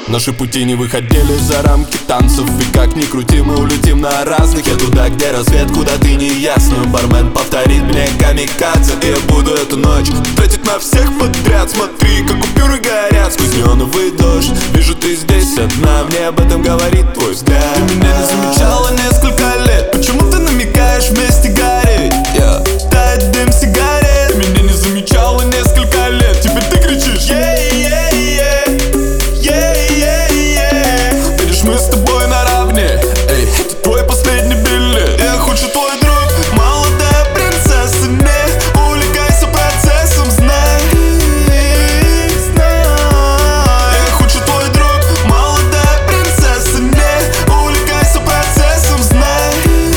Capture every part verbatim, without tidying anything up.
Наши пути не выходили за рамки танцев. И как ни крути, мы улетим на разных. Я туда, где рассвет, куда ты не ясно. Бармен повторит мне камикадзе, и я буду эту ночь тратить на всех подряд. Смотри, как купюры горят сквозь неоновый дождь. Вижу, ты здесь одна, мне об этом говорит твой взгляд. Ты меня не замечала несколько лет, почему ты намекаешь вместе гореть? Yeah. Тает дым сигарет. Ты меня не замечала несколько лет, теперь ты кричишь yeah, yeah, yeah. Yeah, yeah, yeah. Видишь, мы с тобой наравне. Эй, это твой последний билет. Я худший твой друг, молодая принцесса. Не увлекайся процессом, знай, знай. Я худший твой друг, молодая принцесса. Не увлекайся процессом, знай,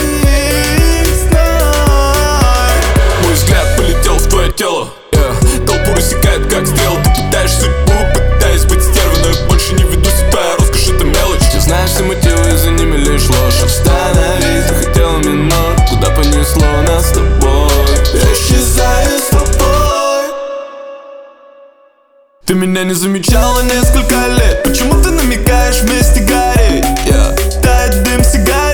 знай. Мой взгляд полетел в твое тело, yeah. Толпу рассекает, как стрел. Ты кидаешь судьбу, пытаясь быть стервой, но я больше не веду себя, роскошь это мелочь. Ты знаешь все мотивы, за ними лишь ложь. Остановись, ты хотела минут, куда понесло нас с тобой. Я исчезаю с тобой. Ты меня не замечала несколько лет, почему ты намекаешь вместе гореть? Yeah. Тает дым сигарет.